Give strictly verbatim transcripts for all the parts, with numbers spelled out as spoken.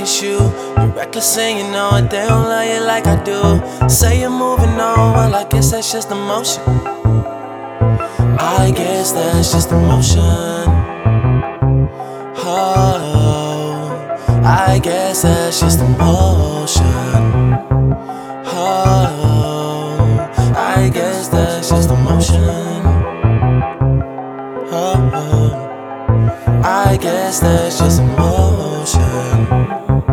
it's you. You're reckless and you know it, they don't love you like I do. Say you're moving on, well I guess that's just emotion. I guess that's just emotion. Oh, I guess that's just emotion. Oh, I guess that's just emotion. Oh, I guess that's just emotion.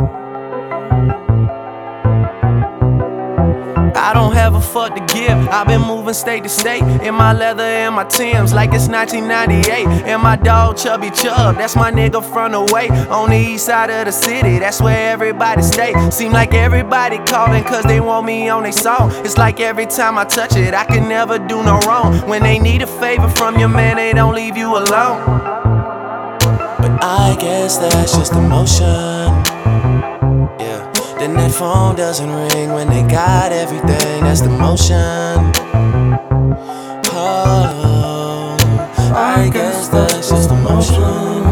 I don't have a fuck to give. I've been moving state to state in my leather and my Timbs like it's nineteen ninety-eight. And my dog Chubby Chub, that's my nigga from the way on the east side of the city. That's where everybody stay. Seem like everybody calling cause they want me on their song. It's like every time I touch it, I can never do no wrong. When they need a favor from your man, they don't leave you alone. But I guess that's just emotion. Then that phone doesn't ring when they got everything, that's the motion. Oh, I guess that's just emotion.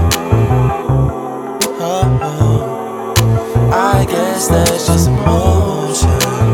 Oh, I guess that's just emotion.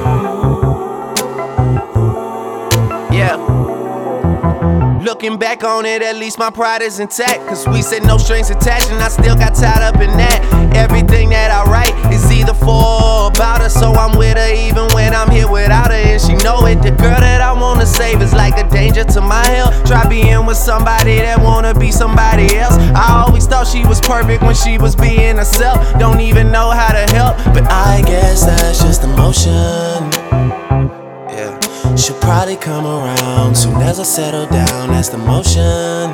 Yeah. Looking back on it, at least my pride is intact. Cause we said no strings attached and I still got tied up in that. Everything that I write is either for or about her, so I'm with her even when I'm here without her. And she know it, the girl that I wanna save is like a danger to my health. Try being with somebody that wanna be somebody else. I always thought she was perfect when she was being herself. Don't even know how to help, but I guess that's just emotion. She'll probably come around soon as I settle down, that's the motion.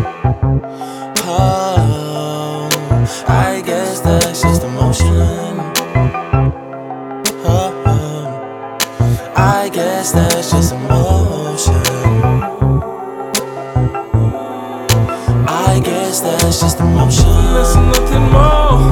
Oh, I guess that's just emotion. Oh, I guess that's just emotion. I guess that's just emotion. That's nothing more.